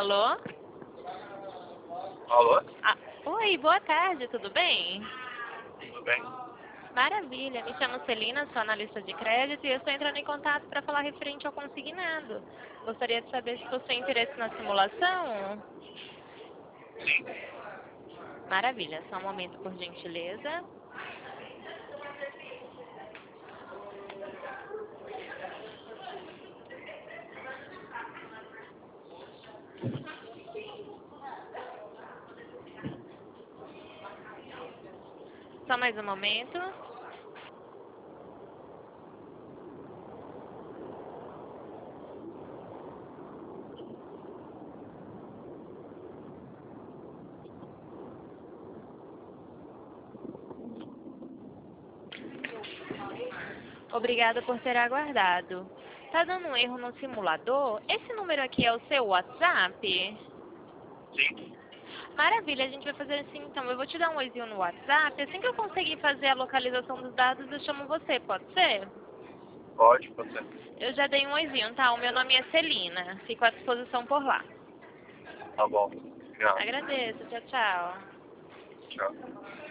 Alô? Alô? Ah, oi, boa tarde, tudo bem? Tudo bem? Maravilha, me chamo Celina, sou analista de crédito e eu estou entrando em contato para falar referente ao consignado. Gostaria de saber se possui interesse na simulação? Sim. Maravilha, só um momento por gentileza. Só mais um momento. Obrigada por ter aguardado. Tá dando um erro no simulador? Esse número aqui é o seu WhatsApp? Sim. Maravilha, a gente vai fazer assim então. Eu vou te dar um oizinho no WhatsApp. Assim que eu conseguir fazer a localização dos dados, eu chamo você, pode ser? Pode ser. Eu já dei um oizinho, tá? O meu nome é Celina. Fico à disposição por lá. Tá bom. Obrigado. Agradeço. Tchau, tchau. Tchau.